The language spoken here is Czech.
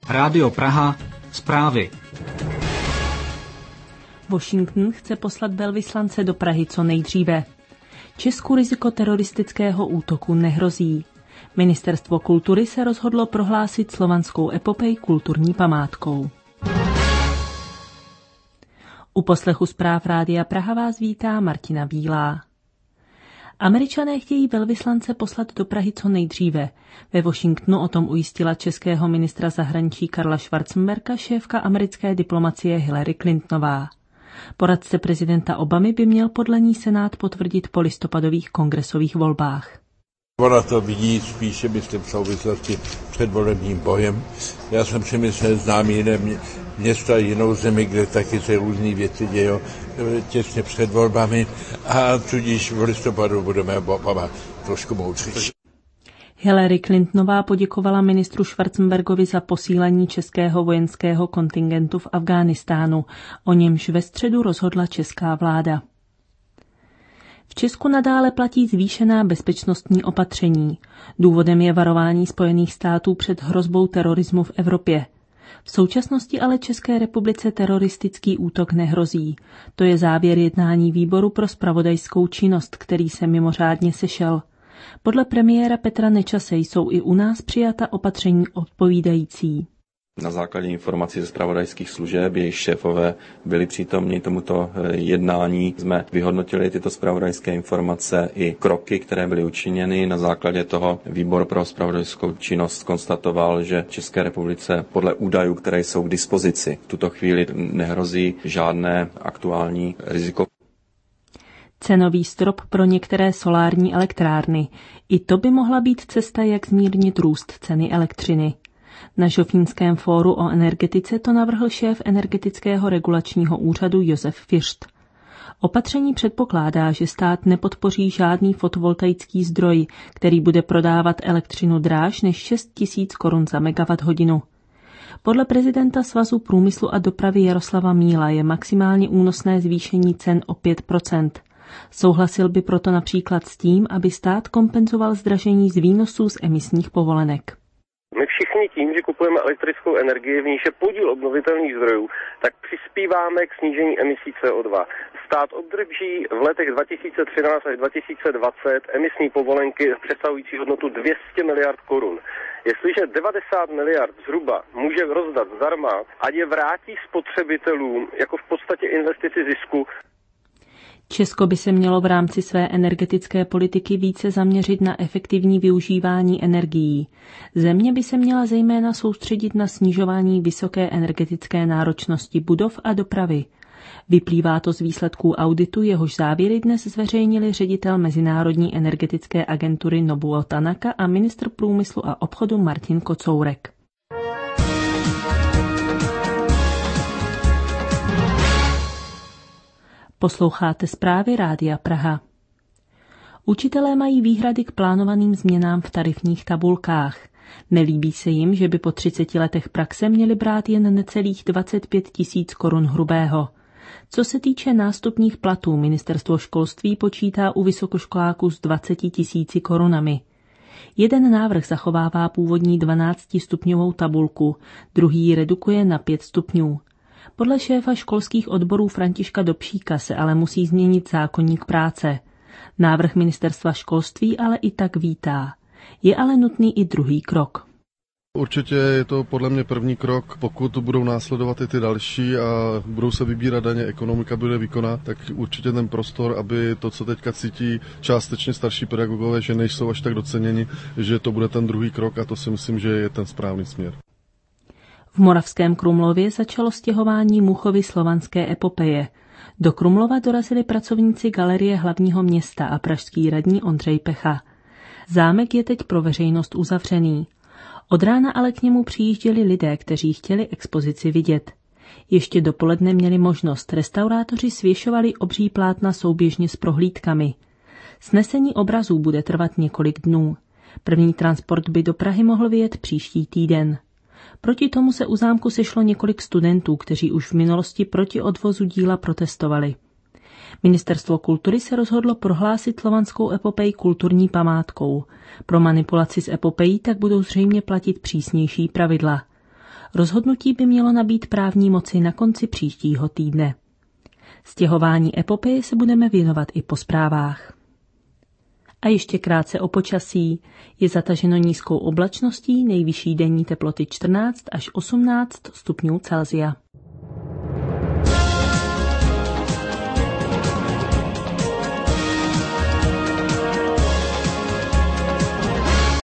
Rádio Praha, zprávy. Washington chce poslat velvyslance do Prahy co nejdříve. Česku riziko teroristického útoku nehrozí. Ministerstvo kultury se rozhodlo prohlásit Slovanskou epopej kulturní památkou. U poslechu zpráv Rádia Praha vás vítá Martina Bílá. Američané chtějí velvyslance poslat do Prahy co nejdříve. Ve Washingtonu o tom ujistila českého ministra zahraničí Karla Schwarzenberga šéfka americké diplomacie Hillary Clintonová. Poradce prezidenta Obamy by měl podle ní Senát potvrdit po listopadových kongresových volbách. Ona to vidí spíše, myslím, v souvislosti před volebním bojem. Já jsem si myslel, znám jiné města, jinou zemi, kde taky se různý věci dějí těsně před volbami a tudíž v listopadu budeme Obama trošku moudří. Hillary Clintonová poděkovala ministru Schwarzenbergovi za posílení českého vojenského kontingentu v Afghánistánu, o němž ve středu rozhodla česká vláda. V Česku nadále platí zvýšená bezpečnostní opatření. Důvodem je varování Spojených států před hrozbou terorismu v Evropě. V současnosti ale České republice teroristický útok nehrozí. To je závěr jednání výboru pro zpravodajskou činnost, který se mimořádně sešel. Podle premiéra Petra Nečase jsou i u nás přijata opatření odpovídající. Na základě informací ze zpravodajských služeb, jejich šéfové byli přítomni tomuto jednání. Jsme vyhodnotili tyto zpravodajské informace i kroky, které byly učiněny. Na základě toho výbor pro zpravodajskou činnost konstatoval, že České republice podle údajů, které jsou k dispozici, v tuto chvíli nehrozí žádné aktuální riziko. Cenový strop pro některé solární elektrárny. I to by mohla být cesta, jak zmírnit růst ceny elektřiny. Na Žofínském fóru o energetice to navrhl šéf energetického regulačního úřadu Josef Fiřt. Opatření předpokládá, že stát nepodpoří žádný fotovoltaický zdroj, který bude prodávat elektřinu dráž než 6 000 korun za megawatthodinu. Podle prezidenta Svazu průmyslu a dopravy Jaroslava Míla je maximálně únosné zvýšení cen o 5%. Souhlasil by proto například s tím, aby stát kompenzoval zdražení z výnosů z emisních povolenek. My všichni tím, že kupujeme elektrickou energii, v níž je podíl obnovitelných zdrojů, tak přispíváme k snížení emisí CO2. Stát obdrží v letech 2013 až 2020 emisní povolenky přesahující hodnotu 200 miliard korun. Jestliže 90 miliard zhruba může rozdat zdarma, ať je vrátí spotřebitelům jako v podstatě investici zisku. Česko by se mělo v rámci své energetické politiky více zaměřit na efektivní využívání energií. Země by se měla zejména soustředit na snižování vysoké energetické náročnosti budov a dopravy. Vyplývá to z výsledků auditu, jehož závěry dnes zveřejnili ředitel Mezinárodní energetické agentury Nobuo Tanaka a ministr průmyslu a obchodu Martin Kocourek. Posloucháte zprávy Rádia Praha. Učitelé mají výhrady k plánovaným změnám v tarifních tabulkách. Nelíbí se jim, že by po 30 letech praxe měli brát jen necelých 25 000 korun hrubého. Co se týče nástupních platů, ministerstvo školství počítá u vysokoškoláků s 20 000 korunami. Jeden návrh zachovává původní 12stupňovou tabulku, druhý ji redukuje na 5 stupňů. Podle šéfa školských odborů Františka Dobšíka se ale musí změnit zákoník práce. Návrh ministerstva školství ale i tak vítá. Je ale nutný i druhý krok. Určitě je to podle mě první krok, pokud budou následovat i ty další a budou se vybírat daně, ekonomika bude výkonná, tak určitě ten prostor, aby to, co teďka cítí částečně starší pedagogové, že nejsou až tak doceněni, že to bude ten druhý krok a to si myslím, že je ten správný směr. V Moravském Krumlově začalo stěhování Muchovy Slovanské epopeje. Do Krumlova dorazili pracovníci Galerie hlavního města a pražský radní Ondřej Pecha. Zámek je teď pro veřejnost uzavřený. Od rána ale k němu přijížděli lidé, kteří chtěli expozici vidět. Ještě dopoledne měli možnost, restaurátoři svěšovali obří plátna souběžně s prohlídkami. Snesení obrazů bude trvat několik dnů. První transport by do Prahy mohl vyjet příští týden. Proti tomu se u zámku sešlo několik studentů, kteří už v minulosti proti odvozu díla protestovali. Ministerstvo kultury se rozhodlo prohlásit Slovanskou epopej kulturní památkou. Pro manipulaci s epopejí tak budou zřejmě platit přísnější pravidla. Rozhodnutí by mělo nabýt právní moci na konci příštího týdne. Stěhování epopeje se budeme věnovat i po zprávách. A ještě krátce o počasí. Je zataženo nízkou oblačností, nejvyšší denní teploty 14 až 18 stupňů Celsia.